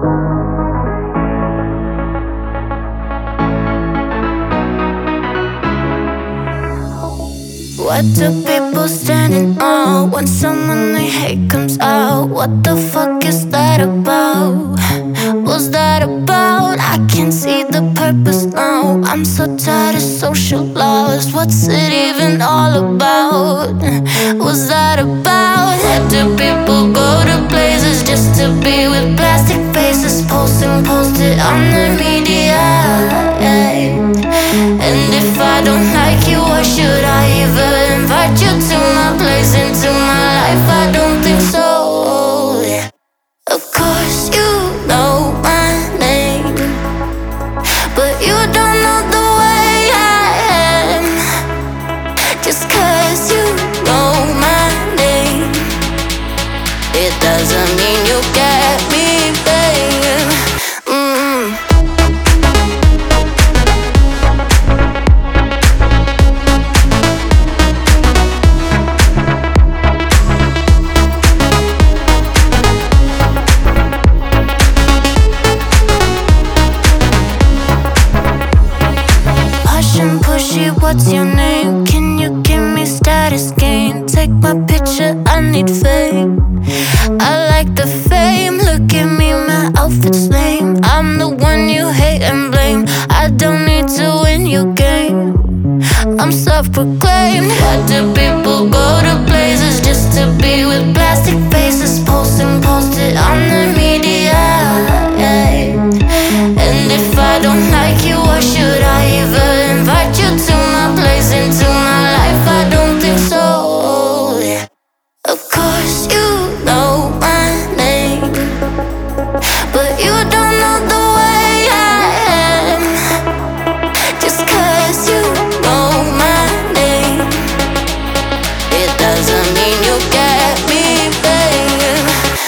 What do people standing on when someone they hate comes out? What the fuck is that about? What's that about? I can't see the purpose now. I'm so tired of social laws. What's it even all about? What's that about? Why do people go to places just to be with plastic faces? Post it on the media. And if I don't like you, why should I even invite you to my place, into my life? I don't think so. Of course you know my name, but you don't know the way I am. Just 'cause you know my name, it doesn't mean you get me, babe. Pushy, what's your name? Can you give me status gain? Take my picture, I need fame. I like the fame, look at me, my outfit's lame. I'm the one you hate and blame. I don't need to win your game, I'm self-proclaimed. Why do people go to places just to be with plastic faces? Post it on the media. And if I don't like you, why should I even invite you to my place, into my life? I don't think so. Of course you know my name, but you don't know the way I am. Just 'cause you know my name, it doesn't mean you get me, babe.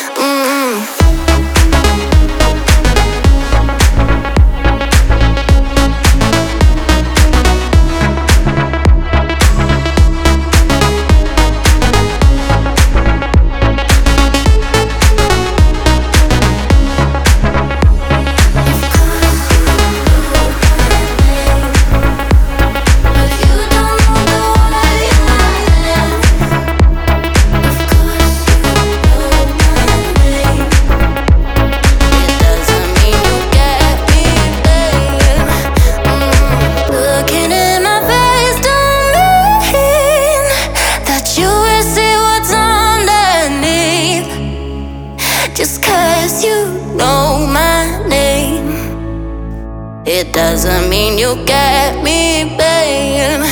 Just 'cause you know my name, it doesn't mean you get me, babe.